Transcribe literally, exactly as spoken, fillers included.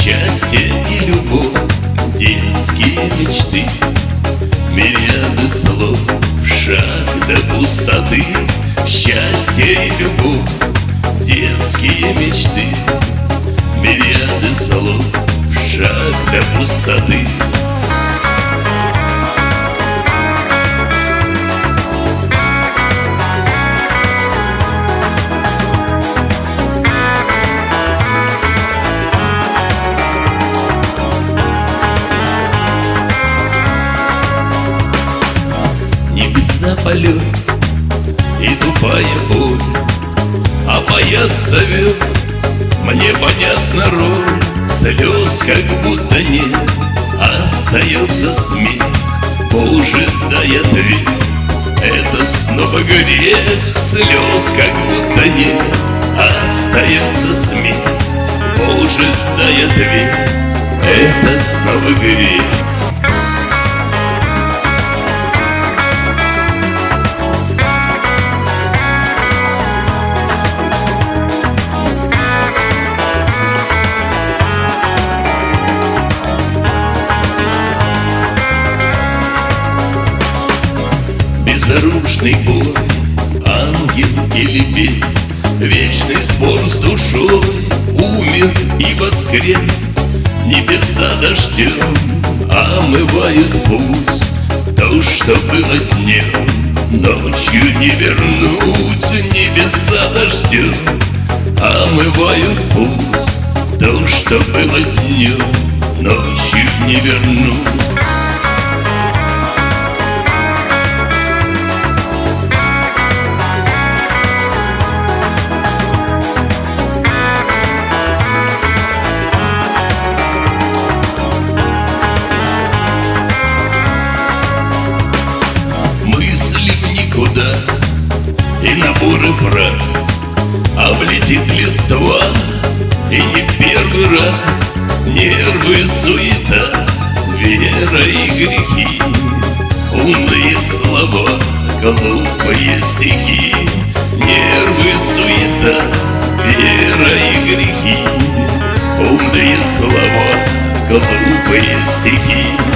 Счастье и любовь, детские мечты, мириады слов, шаг до пустоты. Счастье и любовь, детские мечты, мириады слов, шаг до пустоты. Небеса полет и тупая боль, а поэт зовет, мне понятна роль. Слез как будто нет, остается смех, Боже, дай ответ, это снова грех. Слез как будто нет, остается смех, Боже, дай ответ, это снова грех. Безоружный бой, ангел или бес, вечный спор с душой, умер и воскрес. Небеса дождем омывают путь, то, что было днем, ночью не вернуть. Небеса дождем омывают путь, то, что было днем, ночью не вернуть. И наборы фраз облетит листва, и не первый раз. Нервы, суета, вера и грехи, умные слова, глупые стихи. Нервы, суета, вера и грехи, умные слова, глупые стихи.